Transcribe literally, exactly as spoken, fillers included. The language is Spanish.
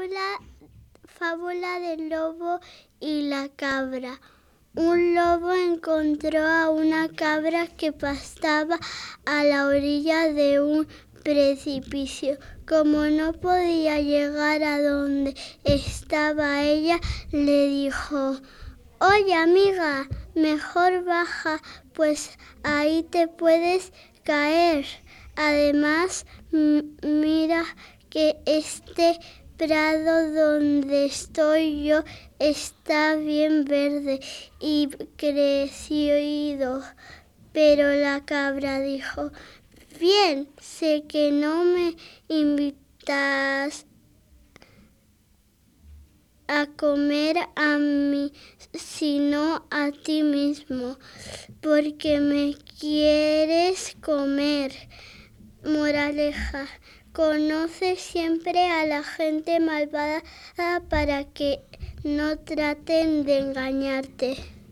Fábula, fábula del lobo y la cabra. Un lobo encontró a una cabra que pastaba a la orilla de un precipicio. Como no podía llegar a donde estaba ella, le dijo: «Oye, amiga, mejor baja, pues ahí te puedes caer. Además, mira que este prado donde estoy yo está bien verde y crecido». Pero la cabra dijo: «Bien, sé que no me invitas a comer a mí, sino a ti mismo, porque me quieres comer». Moraleja: conoce siempre a la gente malvada para que no traten de engañarte.